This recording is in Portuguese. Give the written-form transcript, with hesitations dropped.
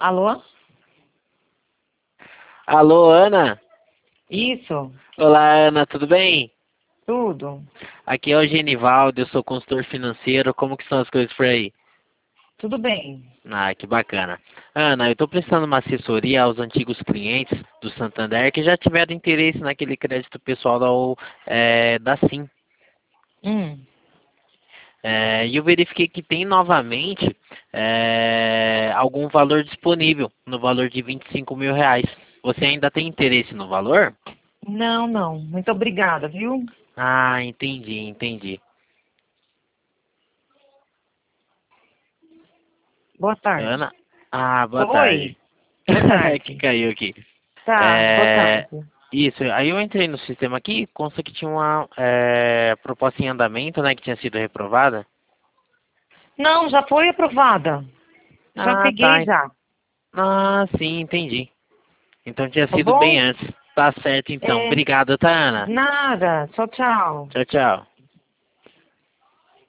Alô? Alô, Ana? Isso, Olá, Ana, tudo bem? tudo. Aqui é o Genivaldo, eu sou consultor financeiro. Como que são as coisas por aí? Tudo bem. Ah, que bacana. Ana, eu estou prestando uma assessoria aos antigos clientes do Santander que já tiveram interesse naquele crédito pessoal da Sim. Hum. E eu verifiquei que tem novamente algum valor disponível, no valor de R$ 25.000. Você ainda tem interesse no valor? Não, não. Muito obrigada, viu? Ah, entendi. Boa tarde. Ana? Ah, boa tarde. Oi. Boa Que tarde. caiu aqui. Tá, boa É, tarde. isso, aí eu entrei no sistema aqui, consta que tinha uma proposta em andamento, né, que tinha sido reprovada. Não, já foi aprovada. Já Ah, peguei tá. já. Ah, sim, entendi. Então tinha Tá sido bem bom? antes. Tá certo então. É, Obrigado, tá, Ana? nada. Tchau, tchau. Tchau, tchau.